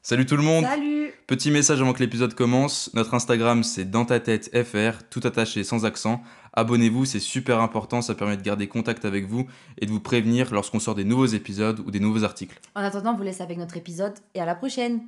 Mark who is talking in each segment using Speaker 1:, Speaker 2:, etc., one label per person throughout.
Speaker 1: Salut tout le monde.
Speaker 2: Salut!
Speaker 1: Petit message avant que l'épisode commence. Notre Instagram c'est dans ta tête FR, tout attaché sans accent. Abonnez-vous, c'est super important, ça permet de garder contact avec vous et de vous prévenir lorsqu'on sort des nouveaux épisodes ou des nouveaux articles.
Speaker 2: En attendant, on vous laisse avec notre épisode et à la prochaine!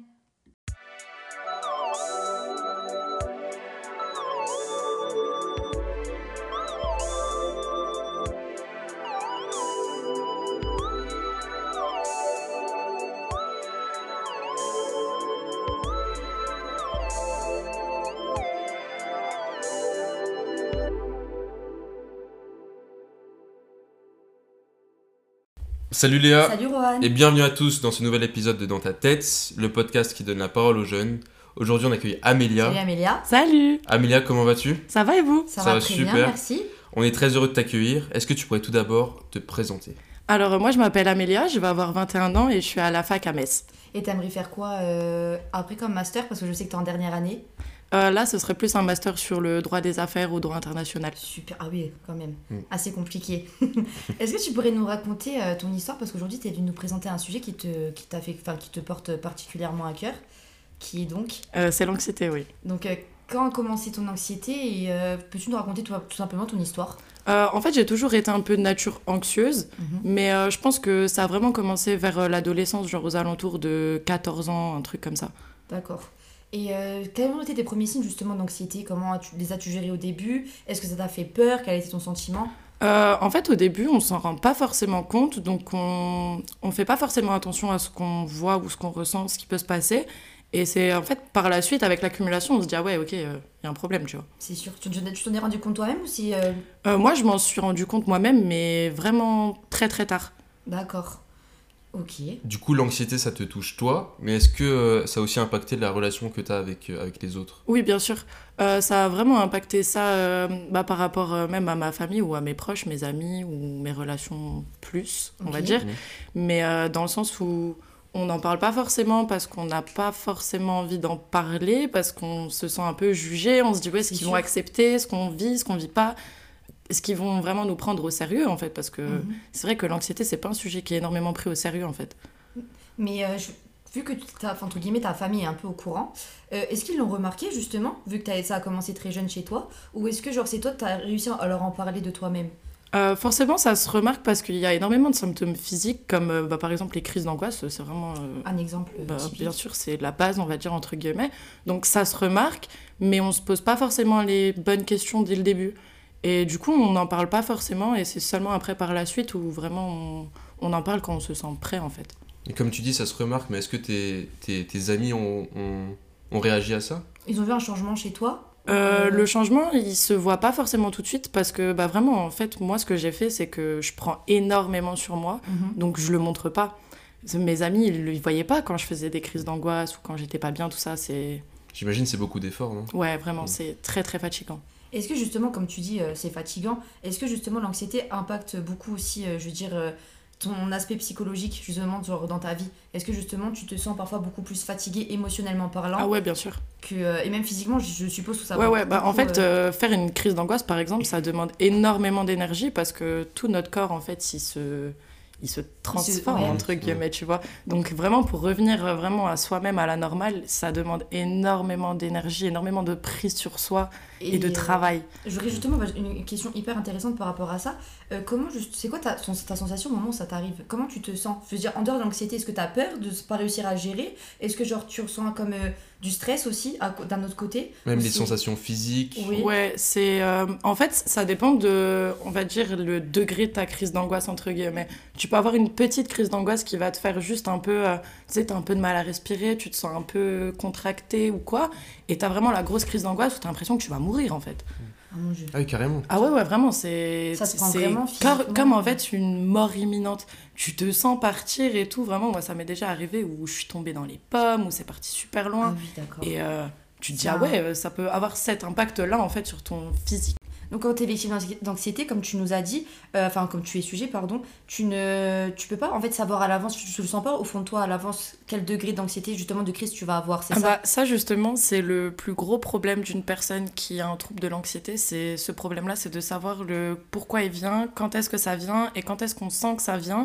Speaker 1: Salut Léa
Speaker 2: Salut Rohan!
Speaker 1: et bienvenue à tous dans ce nouvel épisode de Dans ta tête, le podcast qui donne la parole aux jeunes. Aujourd'hui on accueille Amélia.
Speaker 2: Salut Amélia!
Speaker 3: Salut!
Speaker 1: Amélia, comment vas-tu?
Speaker 3: Ça va et vous?
Speaker 2: Ça
Speaker 1: Ça
Speaker 2: va
Speaker 1: va
Speaker 2: très
Speaker 1: super.
Speaker 2: bien, merci.
Speaker 1: On est très heureux de t'accueillir. Est-ce que tu pourrais tout d'abord te présenter?
Speaker 3: Alors moi je m'appelle Amélia, je vais avoir 21 ans et je suis à la fac à Metz.
Speaker 2: Et t'aimerais faire quoi après comme master? Parce que je sais que t'es en dernière année.
Speaker 3: Là ce serait plus un master sur le droit des affaires ou droit international.
Speaker 2: Super, ah oui, quand même.
Speaker 1: Mm.
Speaker 2: Assez compliqué. Est-ce que tu pourrais nous raconter ton histoire? Parce qu'aujourd'hui, tu es venu nous présenter un sujet qui te porte particulièrement à cœur. Qui est donc...
Speaker 3: C'est l'anxiété, oui.
Speaker 2: Donc, quand a commencé ton anxiété et peux-tu nous raconter tout simplement ton histoire?
Speaker 3: En fait j'ai toujours été un peu de nature anxieuse, mais je pense que ça a vraiment commencé vers l'adolescence, genre aux alentours de 14 ans, un truc comme ça.
Speaker 2: D'accord. Et quels ont été tes premiers signes justement d'anxiété? Comment les as-tu gérés au début? Est-ce que ça t'a fait peur? Quel a été ton sentiment?
Speaker 3: En fait, au début, on s'en rend pas forcément compte, donc on fait pas forcément attention à ce qu'on voit ou ce qu'on ressent, ce qui peut se passer. Et c'est en fait par la suite, avec l'accumulation, on se dit ah ouais, ok, y a un problème, tu vois.
Speaker 2: C'est sûr. Tu t'en es rendu compte toi-même ou si...
Speaker 3: Moi, je m'en suis rendu compte moi-même, mais vraiment très très tard.
Speaker 2: D'accord. Ok.
Speaker 1: Du coup, l'anxiété, ça te touche toi, mais est-ce que ça a aussi impacté la relation que tu as avec les autres?
Speaker 3: Oui, bien sûr. Ça a vraiment impacté ça par rapport même à ma famille ou à mes proches, mes amis ou mes relations plus, on va
Speaker 2: Ok.
Speaker 3: dire.
Speaker 1: Mhm.
Speaker 3: Mais dans le sens où on n'en parle pas forcément parce qu'on n'a pas forcément envie d'en parler, parce qu'on se sent un peu jugé, on se dit ouais, est-ce
Speaker 2: C'est
Speaker 3: qu'ils
Speaker 2: sûr.
Speaker 3: vont accepter ce qu'on vit pas? Est-ce qu'ils vont vraiment nous prendre au sérieux en fait? Parce que c'est vrai que l'anxiété, c'est pas un sujet qui est énormément pris au sérieux en fait.
Speaker 2: Mais vu que entre guillemets, ta famille est un peu au courant, est-ce qu'ils l'ont remarqué justement, vu que ça a commencé très jeune chez toi? Ou est-ce que genre c'est toi, t'as réussi à leur en parler de toi-même?
Speaker 3: Forcément, ça se remarque parce qu'il y a énormément de symptômes physiques, comme par exemple les crises d'angoisse, c'est vraiment...
Speaker 2: Un exemple typique.
Speaker 3: bien sûr, c'est la base, on va dire, entre guillemets. Donc ça se remarque, mais on se pose pas forcément les bonnes questions dès le début. Et du coup, on n'en parle pas forcément, et c'est seulement après, par la suite, où vraiment on en parle quand on se sent prêt, en fait.
Speaker 1: Et comme tu dis, ça se remarque, mais est-ce que tes amis ont réagi à ça?
Speaker 2: Ils ont vu un changement chez toi?
Speaker 3: Le changement, il se voit pas forcément tout de suite parce que vraiment, en fait, moi, ce que j'ai fait, c'est que je prends énormément sur moi, donc je le montre pas. Mes amis, ils voyaient pas quand je faisais des crises d'angoisse ou quand j'étais pas bien, tout ça, c'est...
Speaker 1: J'imagine c'est beaucoup d'efforts, non?
Speaker 3: Ouais, vraiment, c'est très très fatigant.
Speaker 2: Est-ce que justement, comme tu dis, c'est fatigant, est-ce que justement l'anxiété impacte beaucoup aussi, je veux dire, ton aspect psychologique justement genre, dans ta vie? Est-ce que justement tu te sens parfois beaucoup plus fatigué émotionnellement parlant
Speaker 3: Ah ouais, bien sûr.
Speaker 2: et même physiquement, je suppose que ça
Speaker 3: Ouais,
Speaker 2: va
Speaker 3: ouais, en
Speaker 2: beaucoup,
Speaker 3: fait, faire une crise d'angoisse, par exemple, ça demande énormément d'énergie parce que tout notre corps, en fait, il se transforme,
Speaker 2: ouais.
Speaker 3: entre guillemets, tu vois. Donc, vraiment, pour revenir vraiment à soi-même, à la normale, ça demande énormément d'énergie, énormément de prise sur soi et de travail.
Speaker 2: J'aurais justement une question hyper intéressante par rapport à ça. C'est quoi ta sensation au moment où ça t'arrive? Comment tu te sens? Je veux dire, en dehors de l'anxiété, est-ce que t'as peur de ne pas réussir à gérer? Est-ce que genre tu ressens comme du stress aussi d'un autre côté?
Speaker 1: Même
Speaker 2: Ou
Speaker 1: les
Speaker 2: c'est-
Speaker 1: sensations physiques.
Speaker 2: Oui.
Speaker 3: Ouais, c'est... en fait, ça dépend de, on va dire, le degré de ta crise d'angoisse, entre guillemets. Tu peux avoir une petite crise d'angoisse qui va te faire juste un peu... tu sais, t'as un peu de mal à respirer, tu te sens un peu contracté ou quoi. Et t'as vraiment la grosse crise d'angoisse où t'as l'impression que tu vas mourir, en fait.
Speaker 2: Ah mon Dieu.
Speaker 1: Ah oui, carrément.
Speaker 3: Ah ouais, ouais, vraiment, c'est...
Speaker 2: Ça te prend
Speaker 3: c'est
Speaker 2: vraiment physiquement.
Speaker 3: comme, en fait, une mort imminente. Tu te sens partir et tout. Vraiment, moi, ça m'est déjà arrivé où je suis tombée dans les pommes, où c'est parti super
Speaker 2: Ah
Speaker 3: loin.
Speaker 2: oui, d'accord.
Speaker 3: Et tu te dis,
Speaker 2: Ça-
Speaker 3: ah ouais, ça peut avoir cet impact-là, en fait, sur ton physique.
Speaker 2: Donc quand tu es victime d'anxiété, comme tu nous as dit, comme tu es sujet, pardon, tu peux pas en fait savoir à l'avance, tu le sens pas au fond de toi à l'avance quel degré d'anxiété, justement de crise tu vas avoir, c'est ça?
Speaker 3: Ça, justement, c'est le plus gros problème d'une personne qui a un trouble de l'anxiété. C'est ce problème-là, c'est de savoir le pourquoi il vient, quand est-ce que ça vient et quand est-ce qu'on sent que ça vient.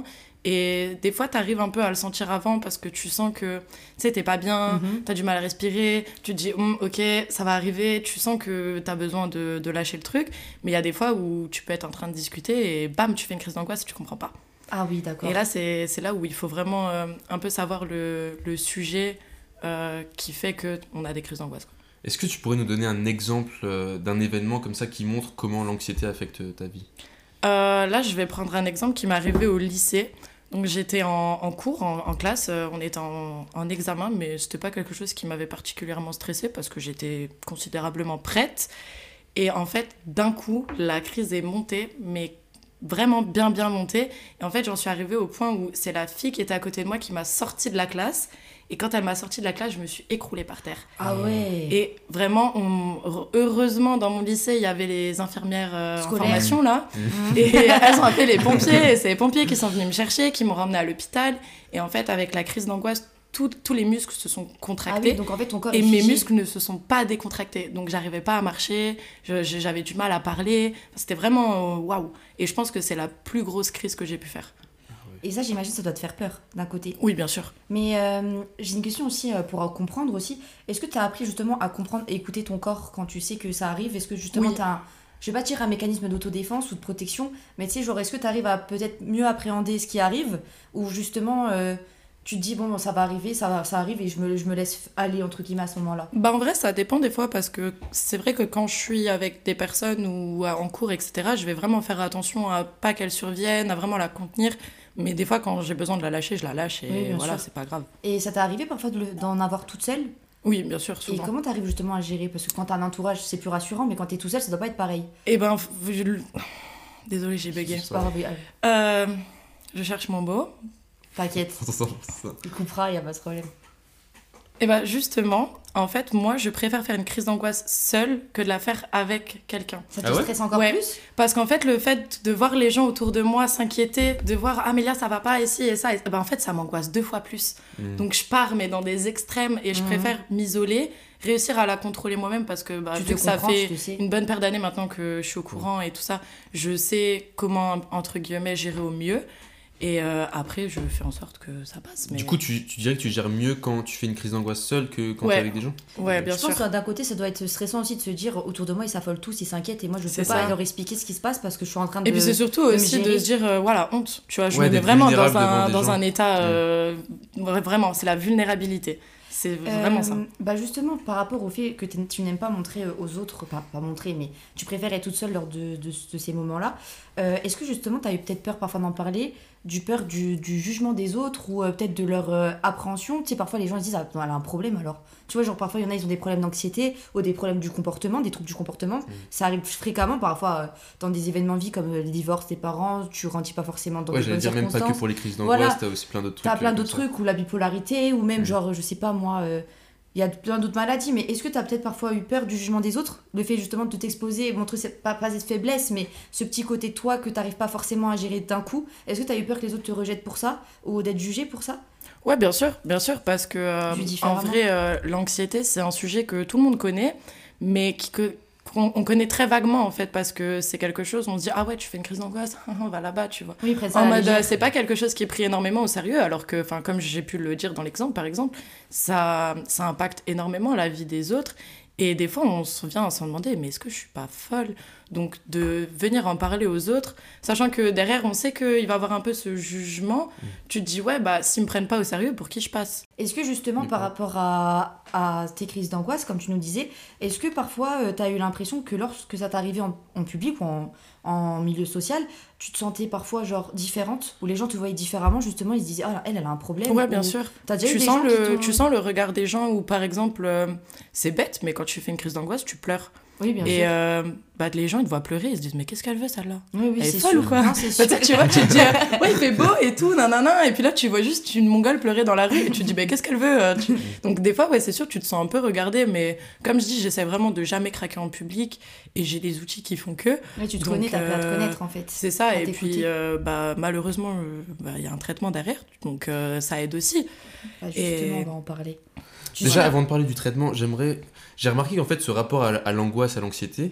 Speaker 3: Et des fois, t'arrives un peu à le sentir avant parce que tu sens que, tu sais, t'es pas bien, t'as du mal à respirer, tu te dis, ok, ça va arriver, tu sens que t'as besoin de lâcher le truc. Mais il y a des fois où tu peux être en train de discuter et bam, tu fais une crise d'angoisse et tu comprends pas.
Speaker 2: Ah oui, d'accord.
Speaker 3: Et là, c'est là où il faut vraiment un peu savoir le sujet qui fait qu'on a des crises d'angoisse, quoi.
Speaker 1: Est-ce que tu pourrais nous donner un exemple d'un événement comme ça qui montre comment l'anxiété affecte ta vie ?
Speaker 3: Là, je vais prendre un exemple qui m'est arrivé au lycée. Donc j'étais en cours, en classe, on était en examen, mais c'était pas quelque chose qui m'avait particulièrement stressée parce que j'étais considérablement prête. Et en fait, d'un coup, la crise est montée, mais vraiment bien montée. Et en fait, j'en suis arrivée au point où c'est la fille qui était à côté de moi qui m'a sortie de la classe. Et quand elle m'a sortie de la classe, je me suis écroulée par terre.
Speaker 2: Ah ouais.
Speaker 3: Et vraiment, heureusement, dans mon lycée, il y avait les infirmières en formation, là. Et elles ont appelé les pompiers. Et c'est les pompiers qui sont venus me chercher, qui m'ont ramenée à l'hôpital. Et en fait, avec la crise d'angoisse, tous les muscles se sont contractés.
Speaker 2: Ah oui, donc en fait, ton corps
Speaker 3: et
Speaker 2: est
Speaker 3: mes
Speaker 2: figé.
Speaker 3: muscles ne se sont pas décontractés. Donc, j'arrivais pas à marcher. J'avais du mal à parler. C'était vraiment waouh. Et je pense que c'est la plus grosse crise que j'ai pu faire.
Speaker 2: Et ça, j'imagine, ça doit te faire peur, d'un côté.
Speaker 3: Oui, bien sûr.
Speaker 2: Mais j'ai une question aussi pour comprendre aussi. Est-ce que tu as appris justement à comprendre et écouter ton corps quand tu sais que ça arrive ? Est-ce que justement
Speaker 3: Oui.
Speaker 2: tu as je vais pas dire un mécanisme d'autodéfense ou de protection, mais tu sais, genre, est-ce que tu arrives à peut-être mieux appréhender ce qui arrive ? Ou justement, tu te dis, bon, ça va arriver, ça arrive et je me laisse aller, entre guillemets, à ce moment-là ?
Speaker 3: Bah en vrai, ça dépend des fois parce que c'est vrai que quand je suis avec des personnes ou en cours, etc., je vais vraiment faire attention à pas qu'elles surviennent, à vraiment la contenir. Mais des fois, quand j'ai besoin de la lâcher, je la lâche et
Speaker 2: Oui, bien
Speaker 3: voilà,
Speaker 2: sûr.
Speaker 3: c'est pas grave.
Speaker 2: Et ça t'est arrivé parfois d'en avoir toute seule ?
Speaker 3: Oui, bien sûr,
Speaker 2: Et
Speaker 3: souvent.
Speaker 2: comment t'arrives justement à gérer ? Parce que quand t'as un entourage, c'est plus rassurant, mais quand t'es tout seul, ça doit pas être pareil.
Speaker 3: Et ben, désolée, j'ai bugué.
Speaker 2: C'est pas grave,
Speaker 3: Je cherche mon mot.
Speaker 2: t'inquiète, il coupera, y a pas de problème.
Speaker 3: Et ben justement, en fait, moi, je préfère faire une crise d'angoisse seule que de la faire avec quelqu'un.
Speaker 2: Ça te
Speaker 1: Ah ouais ?
Speaker 2: stresse encore
Speaker 3: Ouais.
Speaker 2: plus ?
Speaker 3: Parce qu'en fait, le fait de voir les gens autour de moi s'inquiéter, de voir Amélia, ça va pas ici et ça, et ben en fait, ça m'angoisse 2 fois plus. Donc je pars, mais dans des extrêmes, et je préfère m'isoler, réussir à la contrôler moi-même parce que
Speaker 2: Tu
Speaker 3: vu
Speaker 2: te
Speaker 3: que ça
Speaker 2: comprends,
Speaker 3: fait
Speaker 2: tu sais.
Speaker 3: une bonne paire d'années maintenant que je suis au courant et tout ça, je sais comment, entre guillemets, gérer au mieux. Et après, je fais en sorte que ça passe. Mais...
Speaker 1: Du coup, tu dirais que tu gères mieux quand tu fais une crise d'angoisse seule que quand
Speaker 3: Ouais.
Speaker 1: tu es avec des gens ?
Speaker 3: Ouais, bien
Speaker 2: Je
Speaker 3: sûr.
Speaker 2: pense que d'un côté, ça doit être stressant aussi de se dire autour de moi, ils s'affolent tous, ils s'inquiètent et moi, je
Speaker 3: C'est
Speaker 2: peux pas
Speaker 3: ça.
Speaker 2: leur expliquer ce qui se passe parce que je suis en train de.
Speaker 3: Et puis c'est surtout
Speaker 2: me
Speaker 3: aussi de
Speaker 2: gérer.
Speaker 3: se dire, voilà, honte. Tu vois, je
Speaker 1: Ouais,
Speaker 3: me mets
Speaker 1: d'être
Speaker 3: vraiment
Speaker 1: vulnérable
Speaker 3: dans
Speaker 1: devant des
Speaker 3: dans
Speaker 1: gens.
Speaker 3: un état... vraiment, c'est la vulnérabilité. C'est vraiment ça.
Speaker 2: Bah justement, par rapport au fait que tu n'aimes pas montrer aux autres, pas montrer, mais tu préfères être toute seule lors de ces moments-là, est-ce que justement tu as eu peut-être peur parfois d'en parler, peur du jugement des autres ou peut-être de leur appréhension ? Tu sais, parfois les gens ils se disent, ah, elle a un problème alors. Tu vois, genre parfois il y en a, ils ont des problèmes d'anxiété ou des problèmes du comportement, des troubles du comportement. Ça arrive fréquemment, parfois dans des événements de vie comme le divorce des parents, tu grandis pas forcément dans
Speaker 1: Ouais,
Speaker 2: des
Speaker 1: j'allais
Speaker 2: bonnes
Speaker 1: dire même pas que
Speaker 2: circonstances.
Speaker 1: pour les crises d'angoisse,
Speaker 2: Voilà.
Speaker 1: t'as aussi plein d'autres trucs.
Speaker 2: T'as plein
Speaker 1: comme
Speaker 2: d'autres
Speaker 1: ça.
Speaker 2: trucs, ou la bipolarité, ou même genre, je sais pas moi, il y a plein d'autres maladies, mais est-ce que t'as peut-être parfois eu peur du jugement des autres ? Le fait justement de t'exposer, montrer pas cette faiblesse, mais ce petit côté de toi que t'arrives pas forcément à gérer d'un coup. Est-ce que t'as eu peur que les autres te rejettent pour ça ? Ou d'être jugé pour ça ?
Speaker 3: Ouais, bien sûr, parce que
Speaker 2: Vu
Speaker 3: en
Speaker 2: différemment.
Speaker 3: vrai, l'anxiété, c'est un sujet que tout le monde connaît, mais qu'on connaît très vaguement en fait, parce que c'est quelque chose, on se dit, ah ouais, tu fais une crise d'angoisse, on va là-bas, tu vois.
Speaker 2: Oui, ils prennent ça à
Speaker 3: En
Speaker 2: la
Speaker 3: mode,
Speaker 2: légère.
Speaker 3: c'est pas quelque chose qui est pris énormément au sérieux, alors que, comme j'ai pu le dire dans l'exemple, par exemple, ça impacte énormément la vie des autres. Et des fois, on se vient à se demander, mais est-ce que je suis pas folle ? Donc, de venir en parler aux autres, sachant que derrière, on sait qu'il va y avoir un peu ce jugement, tu te dis, ouais, bah, s'ils me prennent pas au sérieux, pour qui je passe ?
Speaker 2: Est-ce que justement, par rapport à tes crises d'angoisse, comme tu nous disais, est-ce que parfois tu as eu l'impression que lorsque ça t'arrivait en public ou en milieu social, tu te sentais parfois genre différente, où les gens te voyaient différemment, justement, ils se disaient, ah, elle a un problème.
Speaker 3: Ouais, bien
Speaker 2: ou...
Speaker 3: sûr.
Speaker 2: T'as déjà eu
Speaker 3: Tu
Speaker 2: des
Speaker 3: sens,
Speaker 2: gens qui t'ont-
Speaker 3: tu sens le regard des gens où, par exemple, c'est bête, mais quand tu fais une crise d'angoisse, tu pleures.
Speaker 2: Oui, bien
Speaker 3: Et
Speaker 2: sûr.
Speaker 3: bah, les gens, ils te voient pleurer, ils se disent, mais qu'est-ce qu'elle veut, celle-là ?
Speaker 2: Oui,
Speaker 3: Elle est
Speaker 2: c'est
Speaker 3: folle
Speaker 2: sûr.
Speaker 3: ou quoi ?
Speaker 2: Non, c'est
Speaker 3: Bah,
Speaker 2: sûr.
Speaker 3: tu vois, tu te dis, ouais, il fait beau et tout, nanana, et puis là, tu vois juste une mongole pleurer dans la rue, et tu te dis, mais qu'est-ce qu'elle veut Donc, des fois, ouais, c'est sûr, tu te sens un peu regardé, mais comme je dis, j'essaie vraiment de jamais craquer en public, et j'ai des outils qui font que.
Speaker 2: Ouais, tu te
Speaker 3: Donc,
Speaker 2: connais, t'as appris à te connaître en fait.
Speaker 3: C'est ça,
Speaker 2: À
Speaker 3: et
Speaker 2: t'écouter.
Speaker 3: puis, bah, malheureusement, il y a un traitement derrière, donc ça aide aussi.
Speaker 2: Bah, justement,
Speaker 3: Et-
Speaker 2: on va en parler.
Speaker 1: Déjà, avant de parler du traitement, j'ai remarqué qu'en fait, ce rapport à l'angoisse, à l'anxiété,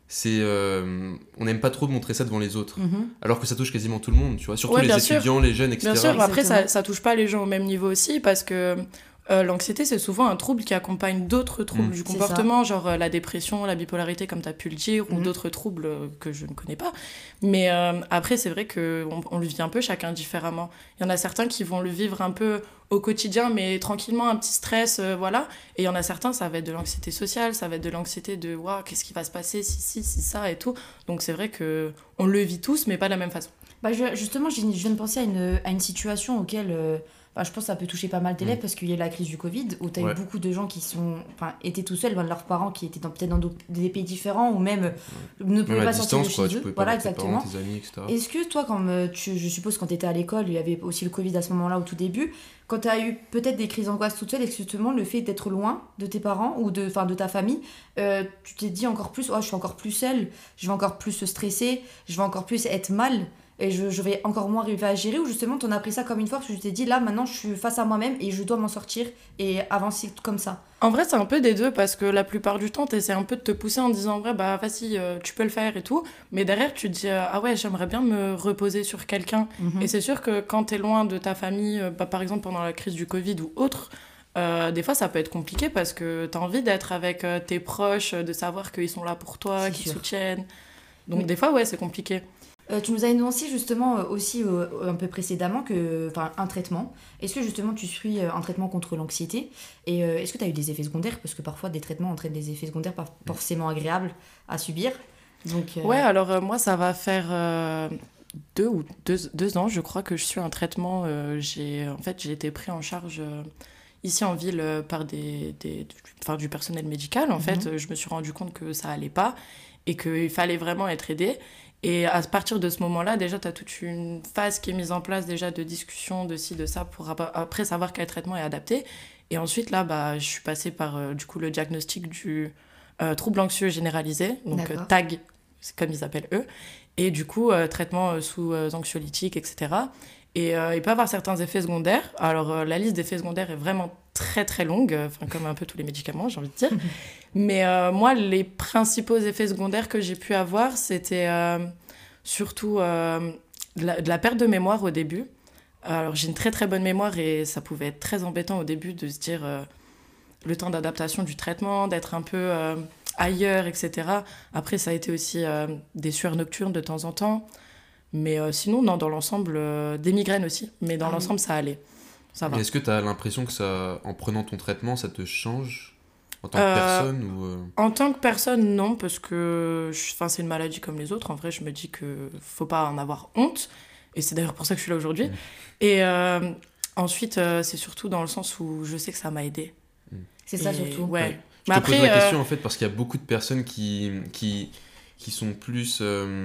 Speaker 1: on n'aime pas trop montrer ça devant les autres.
Speaker 2: Mhm.
Speaker 1: Alors que ça touche quasiment tout le monde, tu vois. Surtout
Speaker 3: Ouais,
Speaker 1: les
Speaker 3: bien sûr.
Speaker 1: étudiants, les jeunes, etc.
Speaker 3: Bien sûr, après,
Speaker 2: Exactement.
Speaker 3: ça touche pas les gens au même niveau aussi, parce que l'anxiété, c'est souvent un trouble qui accompagne d'autres troubles du
Speaker 2: C'est
Speaker 3: comportement, genre la dépression, la bipolarité, comme tu as pu le dire, ou d'autres troubles que je ne connais pas. Mais après, c'est vrai qu'on le vit un peu chacun différemment. Il y en a certains qui vont le vivre un peu au quotidien, mais tranquillement, un petit stress, voilà. Et il y en a certains, ça va être de l'anxiété sociale, ça va être de l'anxiété de waouh, qu'est-ce qui va se passer si ça et tout. Donc c'est vrai qu'on le vit tous, mais pas de la même façon.
Speaker 2: Bah, justement, je viens de penser à une situation auquel je pense que ça peut toucher pas mal d'élèves parce qu'il y a eu la crise du Covid où tu as eu beaucoup de gens qui étaient tout seuls, leurs parents qui étaient peut-être dans des pays différents ou même ne pouvaient
Speaker 1: Même à
Speaker 2: pas sortir de
Speaker 1: distance,
Speaker 2: chez
Speaker 1: tu
Speaker 2: eux.
Speaker 1: pouvais pas
Speaker 2: Voilà,
Speaker 1: voir tes
Speaker 2: exactement.
Speaker 1: parents, tes amis, etc.
Speaker 2: Est-ce que toi, je suppose quand tu étais à l'école, il y avait aussi le Covid à ce moment-là au tout début, quand tu as eu peut-être des crises d'angoisse toute seule, est-ce que justement le fait d'être loin de tes parents ou de ta famille, tu t'es dit encore plus, oh, je suis encore plus seule, je vais encore plus stresser, je vais encore plus être mal et je vais encore moins arriver à gérer, ou justement t'en as pris ça comme une force, tu t'es dit là maintenant je suis face à moi-même et je dois m'en sortir et avancer comme ça?
Speaker 3: En vrai, c'est un peu des deux parce que la plupart du temps, t'essaies un peu de te pousser en disant, ouais, bah, vas-y, tu peux le faire et tout. Mais derrière, tu te dis, ah ouais, j'aimerais bien me reposer sur quelqu'un. Et c'est sûr que quand t'es loin de ta famille, par exemple pendant la crise du Covid ou autre, des fois, ça peut être compliqué parce que t'as envie d'être avec tes proches, de savoir qu'ils sont là pour toi,
Speaker 2: C'est
Speaker 3: qu'ils te
Speaker 2: sûr.
Speaker 3: soutiennent. Donc, des fois, ouais, c'est compliqué.
Speaker 2: Tu nous as énoncé justement aussi un peu précédemment un traitement. Est-ce que justement tu suis un traitement contre l'anxiété et est-ce que tu as eu des effets secondaires? Parce que parfois des traitements entraînent des effets secondaires pas forcément agréables à subir. Donc,
Speaker 3: Ouais, alors moi, ça va faire 2 ans, je crois, que je suis un traitement. J'ai été pris en charge ici en ville par du personnel médical. En fait, je me suis rendu compte que ça allait pas et qu'il fallait vraiment être aidé. Et à partir de ce moment-là, déjà, tu as toute une phase qui est mise en place déjà de discussion, de ci, de ça, pour après savoir quel traitement est adapté. Et ensuite, là, bah, je suis passée par du coup, le diagnostic du trouble anxieux généralisé, donc
Speaker 2: D'accord.
Speaker 3: TAG, c'est comme ils appellent eux. Et du coup, traitement sous anxiolytiques, etc. Et il peut avoir certains effets secondaires. Alors, la liste d'effets secondaires est vraiment très, très longue, comme un peu tous les médicaments, j'ai envie de dire. Mais moi, les principaux effets secondaires que j'ai pu avoir, c'était surtout de la perte de mémoire au début. Alors, j'ai une très, très bonne mémoire et ça pouvait être très embêtant au début de se dire le temps d'adaptation du traitement, d'être un peu ailleurs, etc. Après, ça a été aussi des sueurs nocturnes de temps en temps. Mais sinon, non, dans l'ensemble, des migraines aussi. Mais dans l'ensemble, ça allait. Ça va.
Speaker 1: Et est-ce que tu as l'impression que ça, en prenant ton traitement, ça te change en tant que personne ou
Speaker 3: En tant que personne, non, parce que c'est une maladie comme les autres. En vrai, je me dis qu'il ne faut pas en avoir honte. Et c'est d'ailleurs pour ça que je suis là aujourd'hui. Et ensuite, c'est surtout dans le sens où je sais que ça m'a aidée.
Speaker 2: c'est ça surtout.
Speaker 3: Ouais.
Speaker 1: Je
Speaker 3: Mais
Speaker 1: te pose
Speaker 3: après,
Speaker 1: la question en fait parce qu'il y a beaucoup de personnes qui sont plus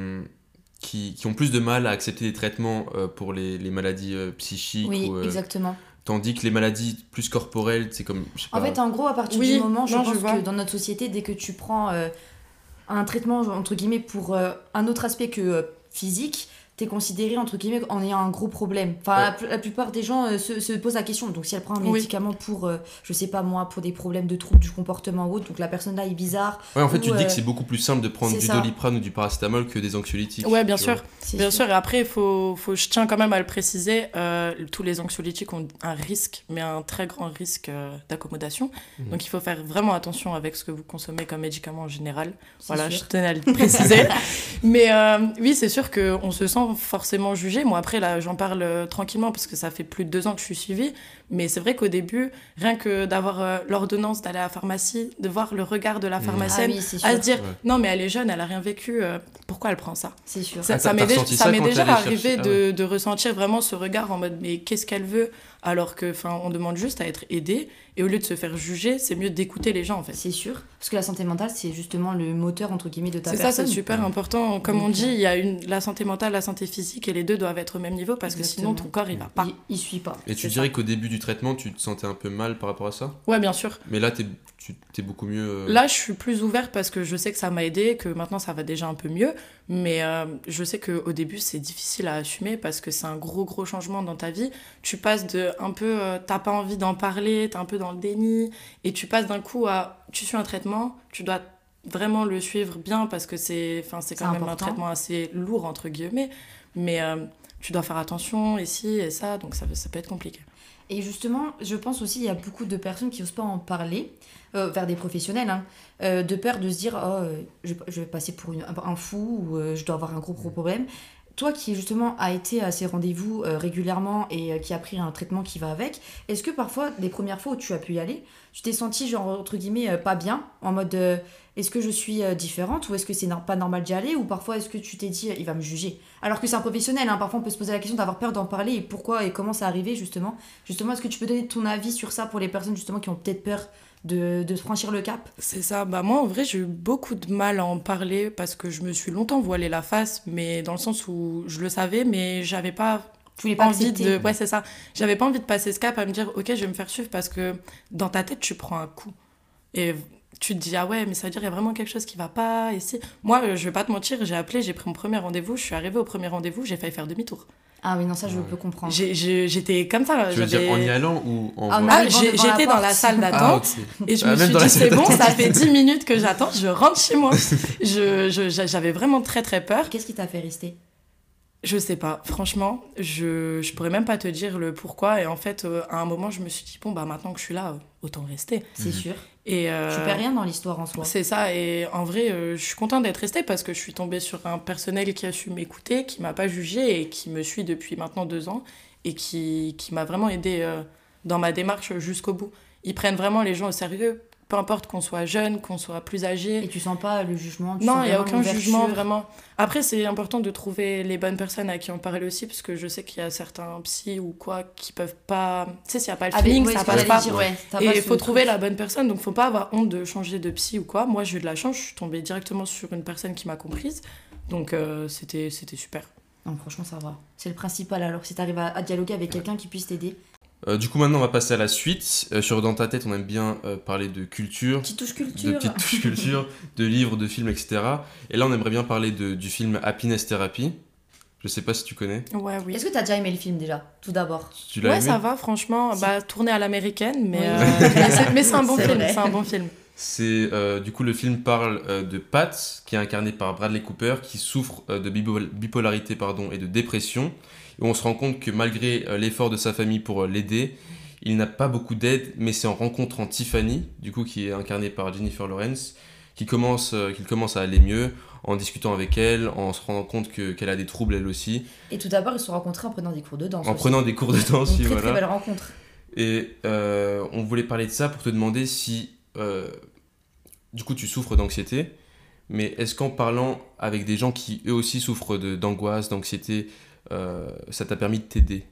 Speaker 1: qui ont plus de mal à accepter des traitements pour les maladies psychiques
Speaker 2: Oui,
Speaker 1: ou,
Speaker 2: exactement.
Speaker 1: tandis que les maladies plus corporelles, c'est comme je sais
Speaker 2: En
Speaker 1: pas.
Speaker 2: fait, en gros, à partir
Speaker 3: Oui,
Speaker 2: du moment, je
Speaker 3: non,
Speaker 2: pense
Speaker 3: je vois.
Speaker 2: que dans notre société, dès que tu prends un traitement, entre guillemets, pour un autre aspect que physique, t'es considéré, entre guillemets, en ayant un gros problème. Enfin, la plupart des gens se posent la question. Donc, si elle prend un
Speaker 3: Oui.
Speaker 2: médicament pour, je sais pas moi, pour des problèmes de troubles du comportement ou autre, donc la personne là est bizarre.
Speaker 1: Ouais, en fait, tu
Speaker 2: ou,
Speaker 1: te dis que c'est beaucoup plus simple de prendre
Speaker 2: c'est
Speaker 1: du
Speaker 2: ça.
Speaker 1: Doliprane ou du paracétamol que des anxiolytiques.
Speaker 3: Ouais, bien
Speaker 1: tu
Speaker 3: sûr.
Speaker 1: vois.
Speaker 2: C'est
Speaker 3: Bien sûr, et après, je tiens quand même à le préciser, tous les anxiolytiques ont un risque, mais un très grand risque d'accommodation. Donc il faut faire vraiment attention avec ce que vous consommez comme médicament en général.
Speaker 2: C'est
Speaker 3: Voilà,
Speaker 2: sûr.
Speaker 3: je tenais à le préciser. Mais oui, c'est sûr qu'on se sent forcément jugé. Moi, après, là, j'en parle tranquillement parce que ça fait plus de 2 ans que je suis suivie. Mais c'est vrai qu'au début, rien que d'avoir l'ordonnance d'aller à la pharmacie, de voir le regard de la
Speaker 2: Ah
Speaker 3: pharmacienne,
Speaker 2: oui, c'est sûr.
Speaker 3: à se dire,
Speaker 1: Ouais.
Speaker 3: non, mais elle est jeune, elle a rien vécu, pourquoi elle prend ça?
Speaker 2: C'est sûr.
Speaker 3: Ça,
Speaker 1: Ah,
Speaker 3: ça
Speaker 1: t'as
Speaker 3: m'est déjà,
Speaker 1: ressenti
Speaker 3: ça
Speaker 1: ça
Speaker 3: m'est
Speaker 1: quand
Speaker 3: déjà
Speaker 1: t'allais
Speaker 3: arrivé
Speaker 1: chercher- ah ouais.
Speaker 3: de ressentir vraiment ce regard en mode mais qu'est-ce qu'elle veut, alors que on demande juste à être aidé et au lieu de se faire juger, c'est mieux d'écouter les gens en fait.
Speaker 2: C'est sûr. Parce que la santé mentale, c'est justement le moteur, entre guillemets, de ta
Speaker 3: C'est ça,
Speaker 2: personne.
Speaker 3: c'est super important. Comme on
Speaker 2: Donc,
Speaker 3: dit, il y a la santé mentale, la santé physique et les deux doivent être au même niveau parce que sinon ton corps il va pas.
Speaker 2: Il suit pas.
Speaker 1: Et tu
Speaker 3: C'est
Speaker 1: dirais
Speaker 3: ça.
Speaker 1: qu'au début du traitement, tu te sentais un peu mal par rapport à ça?
Speaker 3: Ouais, bien sûr.
Speaker 1: Mais là, t'es beaucoup mieux.
Speaker 3: Là, je suis plus ouverte parce que je sais que ça m'a aidé, que maintenant ça va déjà un peu mieux. Mais je sais qu'au début, c'est difficile à assumer parce que c'est un gros changement dans ta vie. Tu passes de un peu, t'as pas envie d'en parler, t'es un peu dans le déni. Et tu passes d'un coup à, tu suis un traitement, tu dois vraiment le suivre bien parce que c'est quand même
Speaker 2: important.
Speaker 3: un traitement assez lourd, entre guillemets. Mais tu dois faire attention ici et ça, donc ça peut être compliqué.
Speaker 2: Et justement, je pense aussi qu'il y a beaucoup de personnes qui n'osent pas en parler, vers des professionnels, hein, de peur de se dire je vais passer pour un fou ou je dois avoir un gros problème. Toi qui justement a été à ces rendez-vous régulièrement et qui a pris un traitement qui va avec, est-ce que parfois, les premières fois où tu as pu y aller, tu t'es senti genre entre guillemets pas bien, en mode est-ce que je suis différente ou est-ce que c'est pas normal d'y aller ou parfois est-ce que tu t'es dit il va me juger alors que c'est un professionnel, hein, parfois on peut se poser la question d'avoir peur d'en parler et pourquoi et comment ça arrivé justement. Justement, est-ce que tu peux donner ton avis sur ça pour les personnes justement qui ont peut-être peur de franchir le cap?
Speaker 3: C'est ça. Bah moi, en vrai, j'ai eu beaucoup de mal à en parler parce que je me suis longtemps voilé la face, mais dans le sens où je le savais, mais j'avais pas
Speaker 2: Tu voulais pas
Speaker 3: envie
Speaker 2: accepter.
Speaker 3: de... Ouais, c'est ça. J'avais pas envie de passer ce cap à me dire, ok, je vais me faire suivre parce que dans ta tête, tu prends un coup. Et tu te dis, ah ouais, mais ça veut dire qu'il y a vraiment quelque chose qui va pas. Et si... Moi, je vais pas te mentir, j'ai appelé, j'ai pris mon premier rendez-vous, je suis arrivée au premier rendez-vous, j'ai failli faire demi-tour.
Speaker 2: Ah oui, non, ça je peux comprendre.
Speaker 3: J'étais comme ça.
Speaker 1: Tu veux dire en y allant ou en
Speaker 2: Ah,
Speaker 1: voyant
Speaker 2: en
Speaker 3: Ah,
Speaker 2: arrivant devant la
Speaker 3: j'étais dans
Speaker 2: porte.
Speaker 3: la salle d'attente et je me
Speaker 1: même
Speaker 3: suis
Speaker 1: dans la
Speaker 3: dit
Speaker 1: salle
Speaker 3: c'est bon,
Speaker 1: d'attente.
Speaker 3: ça fait 10 minutes que j'attends, je rentre chez moi. J'avais vraiment très très peur.
Speaker 2: Qu'est-ce qui t'a fait rester?
Speaker 3: Je sais pas, franchement, je pourrais même pas te dire le pourquoi. Et en fait, à un moment, je me suis dit, bon, bah maintenant que je suis là, autant rester.
Speaker 2: C'est sûr.
Speaker 3: Et,
Speaker 2: Tu perds rien dans l'histoire en soi.
Speaker 3: c'est ça, et en vrai, je suis contente d'être restée parce que je suis tombée sur un personnel qui a su m'écouter, qui m'a pas jugée et qui me suit depuis maintenant 2 ans et qui m'a vraiment aidée dans ma démarche jusqu'au bout. Ils prennent vraiment les gens au sérieux, peu importe qu'on soit jeune, qu'on soit plus âgé.
Speaker 2: Et tu sens pas le jugement? Tu
Speaker 3: Non,
Speaker 2: sens
Speaker 3: il n'y a
Speaker 2: vraiment
Speaker 3: aucun
Speaker 2: l'ouverture.
Speaker 3: jugement, vraiment. Après, c'est important de trouver les bonnes personnes à qui en parler aussi, parce que je sais qu'il y a certains psys ou quoi qui peuvent pas... Tu sais, s'il n'y a pas le feeling,
Speaker 2: ouais,
Speaker 3: ça
Speaker 2: ce que
Speaker 3: passe
Speaker 2: j'allais
Speaker 3: pas.
Speaker 2: dire, ouais, t'as
Speaker 3: Et
Speaker 2: pas
Speaker 3: il
Speaker 2: ce
Speaker 3: faut trouver
Speaker 2: truc.
Speaker 3: la bonne personne, donc faut pas avoir honte de changer de psy ou quoi. Moi, j'ai eu de la chance, je suis tombée directement sur une personne qui m'a comprise, donc c'était super.
Speaker 2: Non, franchement, ça va. C'est le principal alors, si t'arrives à dialoguer avec quelqu'un qui puisse t'aider.
Speaker 1: Du coup, maintenant, on va passer à la suite. Sur Dans ta tête, on aime bien parler de culture,
Speaker 2: Petite touche
Speaker 1: de
Speaker 2: culture.
Speaker 1: petites touches culture, de livres, de films, etc. Et là, on aimerait bien parler du film Happiness Therapy. Je sais pas si tu connais.
Speaker 3: Ouais, oui.
Speaker 2: Est-ce que t'as déjà aimé le film déjà, tout d'abord?
Speaker 1: Tu l'as
Speaker 3: Ouais,
Speaker 1: aimé?
Speaker 3: ça va, franchement.
Speaker 2: Si.
Speaker 3: Bah, tourné à l'américaine, mais,
Speaker 2: Oui.
Speaker 3: mais c'est un bon
Speaker 2: C'est
Speaker 3: film.
Speaker 2: vrai.
Speaker 3: C'est un bon film.
Speaker 1: C'est du coup le film parle de Pat, qui est incarné par Bradley Cooper, qui souffre de bipolarité et de dépression. Et on se rend compte que malgré l'effort de sa famille pour l'aider, il n'a pas beaucoup d'aide, mais c'est en rencontrant Tiffany, du coup qui est incarnée par Jennifer Lawrence, qu'il commence à aller mieux, en discutant avec elle, en se rendant compte qu'elle a des troubles elle aussi,
Speaker 2: Et tout d'abord, ils se sont rencontrés en prenant des cours de danse.
Speaker 1: en
Speaker 2: aussi.
Speaker 1: prenant des cours de danse.
Speaker 2: Une très
Speaker 1: voilà.
Speaker 2: très belle rencontre.
Speaker 1: Et on voulait parler de ça pour te demander si, du coup, tu souffres d'anxiété, mais est-ce qu'en parlant avec des gens qui eux aussi souffrent d'angoisse, d'anxiété, ça t'a permis de t'aider?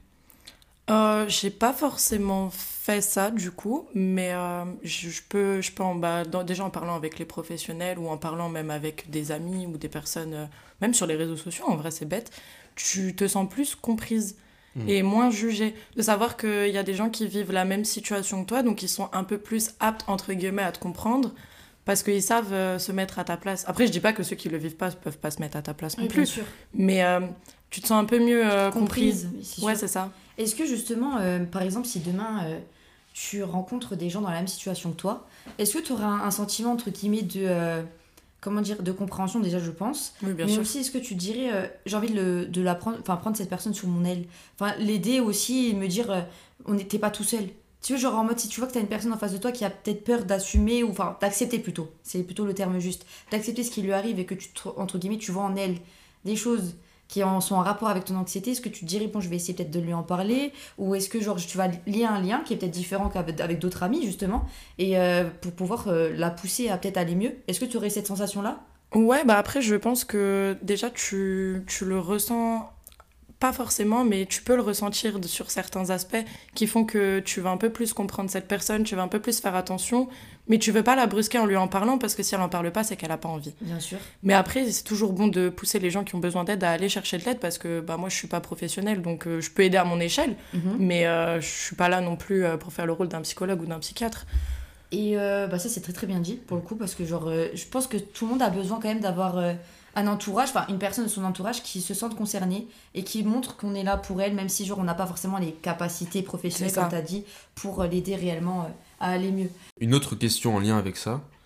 Speaker 3: J'ai pas forcément fait ça du coup, mais je peux déjà en parlant avec les professionnels ou en parlant même avec des amis ou des personnes, même sur les réseaux sociaux, en vrai c'est bête, tu te sens plus comprise et moins jugée. De savoir qu'il y a des gens qui vivent la même situation que toi, donc ils sont un peu plus aptes, entre guillemets, à te comprendre parce qu'ils savent se mettre à ta place. Après, je dis pas que ceux qui le vivent pas peuvent pas se mettre à ta place non
Speaker 2: Oui,
Speaker 3: plus,
Speaker 2: bien sûr.
Speaker 3: mais tu te sens un peu mieux comprise.
Speaker 2: Oui, c'est
Speaker 3: Ouais,
Speaker 2: sûr.
Speaker 3: c'est ça.
Speaker 2: Est-ce que justement, par exemple, si demain tu rencontres des gens dans la même situation que toi, est-ce que tu auras un sentiment entre guillemets de comment dire, de compréhension déjà, je pense,
Speaker 3: Oui, bien
Speaker 2: mais
Speaker 3: sûr.
Speaker 2: aussi est-ce que tu dirais j'ai envie de la prendre, enfin prendre cette personne sous mon aile, enfin l'aider aussi et me dire on n'était pas tout seul. Tu vois, genre en mode si tu vois que t'as une personne en face de toi qui a peut-être peur d'assumer ou enfin d'accepter plutôt, c'est plutôt le terme juste, d'accepter ce qui lui arrive et que entre guillemets tu vois en elle des choses qui sont en rapport avec ton anxiété, est-ce que tu te dirais bon je vais essayer peut-être de lui en parler ou est-ce que genre tu vas lier un lien qui est peut-être différent qu'avec d'autres amis justement et pour pouvoir la pousser à peut-être aller mieux? Est-ce que tu aurais cette sensation-là?
Speaker 3: Ouais, bah après, je pense que déjà, tu le ressens, pas forcément, mais tu peux le ressentir sur certains aspects qui font que tu vas un peu plus comprendre cette personne, tu vas un peu plus faire attention, mais tu veux pas la brusquer en lui en parlant parce que si elle en parle pas, c'est qu'elle a pas envie.
Speaker 2: Bien sûr.
Speaker 3: Mais après, c'est toujours bon de pousser les gens qui ont besoin d'aide à aller chercher de l'aide parce que bah, moi, je suis pas professionnelle, donc je peux aider à mon échelle,
Speaker 2: Mhm.
Speaker 3: mais je suis pas là non plus pour faire le rôle d'un psychologue ou d'un psychiatre.
Speaker 2: Et bah ça c'est très très bien dit pour le coup parce que genre je pense que tout le monde a besoin quand même d'avoir un entourage, enfin une personne de son entourage qui se sente concernée et qui montre qu'on est là pour elle même si genre on n'a pas forcément les capacités professionnelles
Speaker 3: C'est ça.
Speaker 2: comme t'as dit pour l'aider réellement à aller mieux.
Speaker 1: Une autre question en lien avec ça,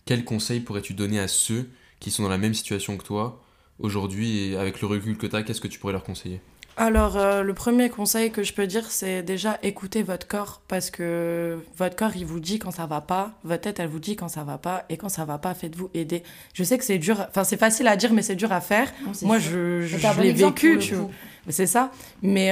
Speaker 1: quel conseil pourrais-tu donner à ceux qui sont dans la même situation que toi aujourd'hui, et avec le recul que tu as, qu'est-ce que tu pourrais leur conseiller?
Speaker 3: Alors, le premier conseil que je peux dire, c'est déjà écouter votre corps, parce que votre corps, il vous dit quand ça va pas, votre tête, elle vous dit quand ça va pas, et quand ça va pas, faites-vous aider. Je sais que c'est dur, enfin, c'est facile à dire, mais c'est dur à faire.
Speaker 2: Non, c'est
Speaker 3: Moi,
Speaker 2: sûr.
Speaker 3: je
Speaker 2: T'as un bon
Speaker 3: l'ai
Speaker 2: exemple
Speaker 3: vécu,
Speaker 2: pour
Speaker 3: tu
Speaker 2: le
Speaker 3: vois.
Speaker 2: coup.
Speaker 3: C'est ça. Mais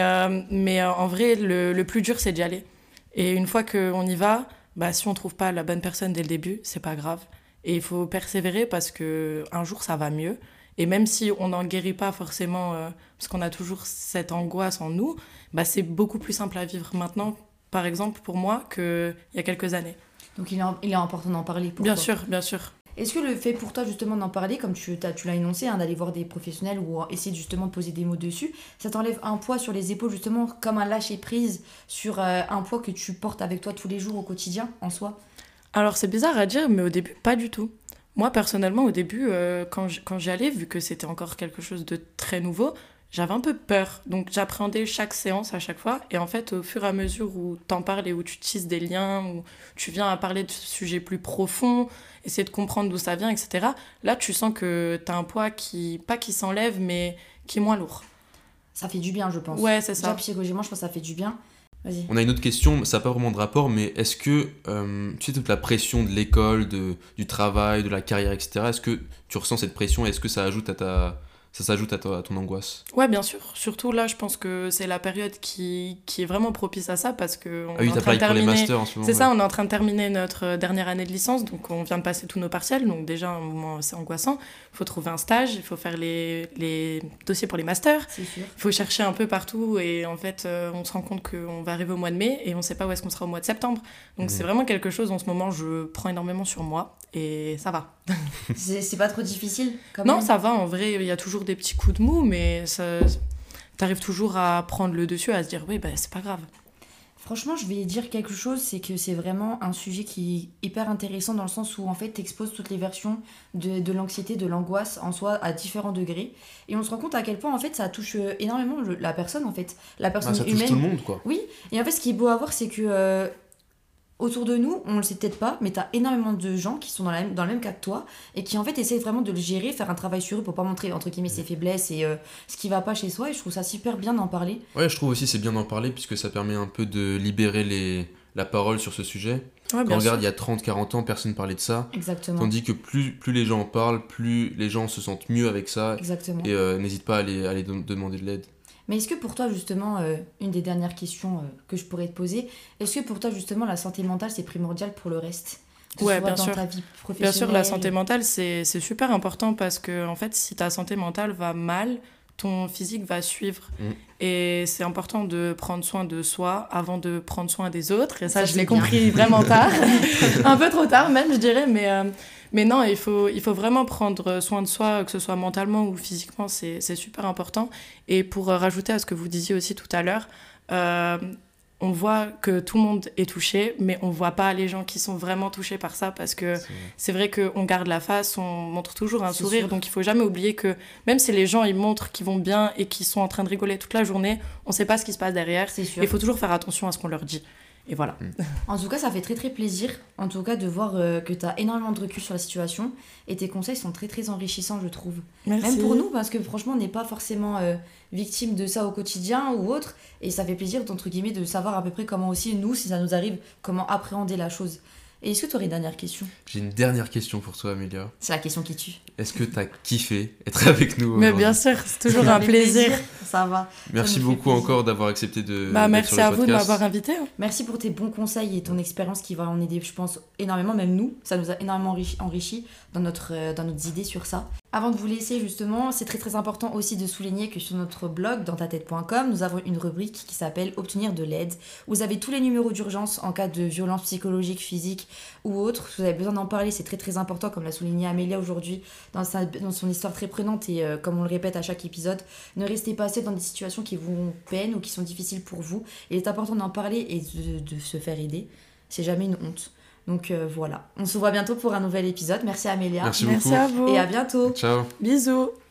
Speaker 3: en vrai, le plus dur, c'est d'y aller. Et une fois qu'on y va, bah, si on trouve pas la bonne personne dès le début, c'est pas grave. Et il faut persévérer parce que un jour, ça va mieux. Et même si on n'en guérit pas forcément, parce qu'on a toujours cette angoisse en nous, bah, c'est beaucoup plus simple à vivre maintenant, par exemple, pour moi, qu'il y a quelques années.
Speaker 2: Donc il est important d'en parler pour
Speaker 3: Bien
Speaker 2: toi.
Speaker 3: sûr, bien sûr.
Speaker 2: Est-ce que le fait pour toi justement d'en parler, comme tu l'as énoncé, hein, d'aller voir des professionnels ou essayer justement de poser des mots dessus, ça t'enlève un poids sur les épaules justement comme un lâcher prise sur un poids que tu portes avec toi tous les jours au quotidien en soi?
Speaker 3: Alors, c'est bizarre à dire, mais au début, pas du tout. Moi, personnellement, au début, quand j'y allais, vu que c'était encore quelque chose de très nouveau, j'avais un peu peur. Donc, j'appréhendais chaque séance à chaque fois. Et en fait, au fur et à mesure où t'en parles et où tu tisses des liens, où tu viens à parler de sujets plus profonds, essayer de comprendre d'où ça vient, etc., là, tu sens que t'as un poids pas qui s'enlève, mais qui est moins lourd.
Speaker 2: Ça fait du bien, je pense.
Speaker 3: Ouais, c'est
Speaker 2: Déjà,
Speaker 3: ça.
Speaker 2: psychologiquement, je pense que ça fait du bien. Vas-y.
Speaker 1: On a une autre question, ça n'a pas vraiment de rapport, mais est-ce que, tu sais, toute la pression de l'école, du travail, de la carrière, etc., est-ce que tu ressens cette pression et est-ce que ça s'ajoute à ton angoisse?
Speaker 3: Ouais, bien sûr. Surtout là, je pense que c'est la période qui est vraiment propice à ça parce que on
Speaker 1: Ah oui,
Speaker 3: est en
Speaker 1: t'as
Speaker 3: train de
Speaker 1: parlé pour les
Speaker 3: terminer.
Speaker 1: masters en ce moment.
Speaker 3: C'est ça,
Speaker 1: ouais.
Speaker 3: on est en train de terminer notre dernière année de licence, donc on vient de passer tous nos partiels, donc déjà un moment c'est angoissant. Il faut trouver un stage, il faut faire les dossiers pour les masters,
Speaker 2: C'est sûr.
Speaker 3: il faut chercher un peu partout et en fait on se rend compte qu'on va arriver au mois de mai et on sait pas où est-ce qu'on sera au mois de septembre. Donc c'est vraiment quelque chose en ce moment, je prends énormément sur moi et ça va.
Speaker 2: C'est pas trop difficile quand
Speaker 3: Non,
Speaker 2: même.
Speaker 3: ça va, en vrai, il y a toujours des petits coups de mou, mais t'arrives toujours à prendre le dessus, à se dire oui, bah, c'est pas grave.
Speaker 2: Franchement, je vais dire quelque chose, c'est que c'est vraiment un sujet qui est hyper intéressant dans le sens où en fait t'exposes toutes les versions de l'anxiété, de l'angoisse en soi à différents degrés. Et on se rend compte à quel point en fait ça touche énormément la personne en fait, la personne
Speaker 1: Ça touche
Speaker 2: humaine.
Speaker 1: tout le monde, quoi.
Speaker 2: Oui, et en fait ce qui est beau à voir c'est que autour de nous, on le sait peut-être pas, mais t'as énormément de gens qui sont dans le même cas que toi et qui en fait essayent vraiment de le gérer, faire un travail sur eux pour pas montrer entre guillemets ses faiblesses et ce qui va pas chez soi. Et je trouve ça super bien d'en parler.
Speaker 1: Ouais, je trouve aussi c'est bien d'en parler puisque ça permet un peu de libérer la parole sur ce sujet.
Speaker 3: Ouais,
Speaker 1: Quand
Speaker 3: bien
Speaker 1: on
Speaker 3: sûr.
Speaker 1: regarde, il y a 30-40 ans, personne parlait de ça.
Speaker 2: Exactement.
Speaker 1: Tandis que plus les gens en parlent, plus les gens se sentent mieux avec ça
Speaker 2: Exactement.
Speaker 1: et n'hésitent pas à aller demander de l'aide.
Speaker 2: Mais est-ce que pour toi, justement, une des dernières questions que je pourrais te poser, est-ce que pour toi, justement, la santé mentale, c'est primordial pour le reste? Que ce
Speaker 3: Ouais,
Speaker 2: soit
Speaker 3: bien
Speaker 2: dans
Speaker 3: sûr.
Speaker 2: ta vie
Speaker 3: Bien
Speaker 2: professionnelle.
Speaker 3: sûr, la santé mentale, c'est super important parce que, en fait, si ta santé mentale va mal, ton physique va suivre. Et c'est important de prendre soin de soi avant de prendre soin des autres. Et ça je
Speaker 2: c'est
Speaker 3: l'ai
Speaker 2: bien.
Speaker 3: compris vraiment tard. Un peu trop tard, même, je dirais. Mais non, il faut vraiment prendre soin de soi, que ce soit mentalement ou physiquement. C'est super important. Et pour rajouter à ce que vous disiez aussi tout à l'heure, on voit que tout le monde est touché, mais on voit pas les gens qui sont vraiment touchés par ça parce que c'est vrai qu'on garde la face, on montre toujours un
Speaker 2: C'est
Speaker 3: sourire,
Speaker 2: sûr.
Speaker 3: donc il faut jamais oublier que même si les gens ils montrent qu'ils vont bien et qu'ils sont en train de rigoler toute la journée, on sait pas ce qui se passe derrière.
Speaker 2: C'est sûr.
Speaker 3: Il faut toujours faire attention à ce qu'on leur dit. Et voilà.
Speaker 2: En tout cas, ça fait très très plaisir, en tout cas, de voir que tu as énormément de recul sur la situation et tes conseils sont très très enrichissants, je trouve.
Speaker 3: Merci.
Speaker 2: Même pour nous, parce que franchement, on n'est pas forcément victime de ça au quotidien ou autre, et ça fait plaisir, entre guillemets, de savoir à peu près comment aussi, nous, si ça nous arrive, comment appréhender la chose. Et est-ce que tu aurais une dernière question?
Speaker 1: J'ai une dernière question pour toi, Amélia.
Speaker 2: C'est la question qui tue.
Speaker 1: Est-ce que t'as kiffé être avec nous
Speaker 3: Mais
Speaker 1: aujourd'hui?
Speaker 3: bien sûr, c'est toujours un
Speaker 2: Avec
Speaker 3: plaisir.
Speaker 2: Ça va.
Speaker 1: Merci
Speaker 2: Ça nous fait
Speaker 1: beaucoup
Speaker 2: plaisir.
Speaker 1: encore d'avoir accepté de
Speaker 3: Bah,
Speaker 1: d'être
Speaker 3: merci
Speaker 1: sur le
Speaker 3: à vous de
Speaker 1: podcast.
Speaker 3: m'avoir invité.
Speaker 2: Merci pour tes bons conseils et ton expérience qui va en aider, je pense, énormément, même nous. Ça nous a énormément enrichi dans nos idées sur ça. Avant de vous laisser, justement, c'est très très important aussi de souligner que sur notre blog, dantatête.com, nous avons une rubrique qui s'appelle « Obtenir de l'aide ». Vous avez tous les numéros d'urgence en cas de violence psychologique, physique ou autre. Si vous avez besoin d'en parler, c'est très très important, comme l'a souligné Amélia aujourd'hui dans son histoire très prenante et comme on le répète à chaque épisode, ne restez pas seul dans des situations qui vous peinent ou qui sont difficiles pour vous. Il est important d'en parler et de se faire aider. C'est jamais une honte. Donc voilà, on se voit bientôt pour un nouvel épisode. Merci Amélia.
Speaker 1: Merci
Speaker 3: Merci
Speaker 1: beaucoup.
Speaker 3: à vous.
Speaker 2: Et à bientôt.
Speaker 1: Ciao.
Speaker 3: Bisous.